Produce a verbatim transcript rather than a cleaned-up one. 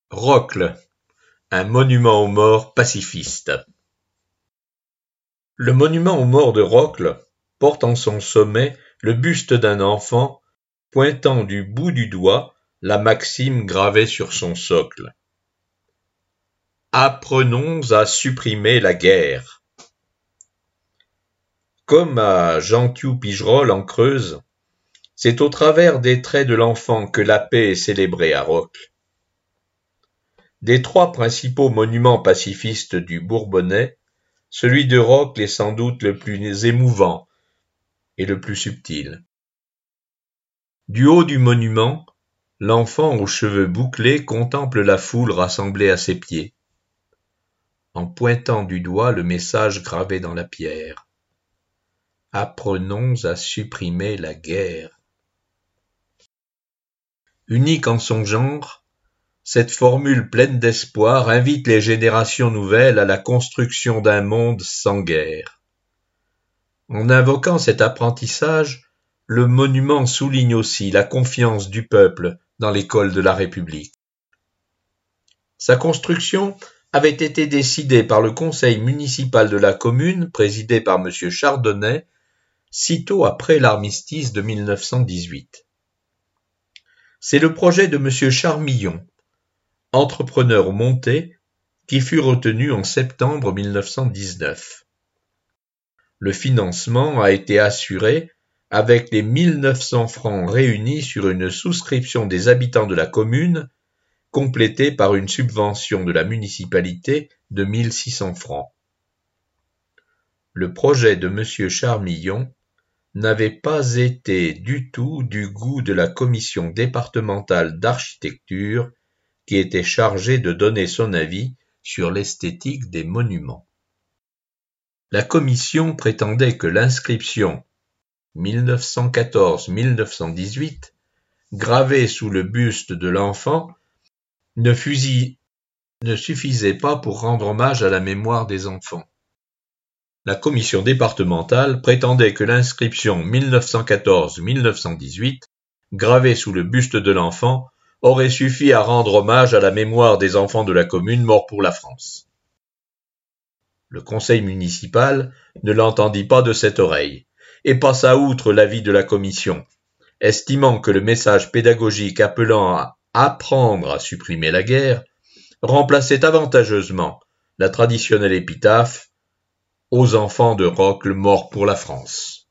Rocle, un monument aux morts pacifiste. Le monument aux morts de Rocle porte en son sommet le buste d'un enfant pointant du bout du doigt la maxime gravée sur son socle. Apprenons à supprimer la guerre. Comme à Jeantiou-Pigerolles en Creuse, c'est au travers des traits de l'enfant que la paix est célébrée à Rocle. Des trois principaux monuments pacifistes du Bourbonnais, celui de Rocle est sans doute le plus émouvant et le plus subtil. Du haut du monument, l'enfant aux cheveux bouclés contemple la foule rassemblée à ses pieds, en pointant du doigt le message gravé dans la pierre. Apprenons à supprimer la guerre. Unique en son genre, cette formule pleine d'espoir invite les générations nouvelles à la construction d'un monde sans guerre. En invoquant cet apprentissage, le monument souligne aussi la confiance du peuple dans l'école de la République. Sa construction avait été décidée par le conseil municipal de la commune, présidé par M. Chardonnay, sitôt après l'armistice de mille neuf cent dix-huit. C'est le projet de M. Charmillon, entrepreneur monté, qui fut retenu en septembre mille neuf cent dix-neuf. Le financement a été assuré avec les mille neuf cents francs réunis sur une souscription des habitants de la commune, complétée par une subvention de la municipalité de mille six cents francs. Le projet de M. Charmillon n'avait pas été du tout du goût de la commission départementale d'architecture qui était chargée de donner son avis sur l'esthétique des monuments. La commission prétendait que l'inscription mille neuf cent quatorze à mille neuf cent dix-huit, gravée sous le buste de l'enfant, ne, fusil... ne suffisait pas pour rendre hommage à la mémoire des enfants. La commission départementale prétendait que l'inscription mille neuf cent quatorze à mille neuf cent dix-huit, gravée sous le buste de l'enfant, aurait suffi à rendre hommage à la mémoire des enfants de la commune morts pour la France. Le conseil municipal ne l'entendit pas de cette oreille et passa outre l'avis de la commission, estimant que le message pédagogique appelant à apprendre à supprimer la guerre remplaçait avantageusement la traditionnelle épitaphe aux enfants de Rocle morts pour la France.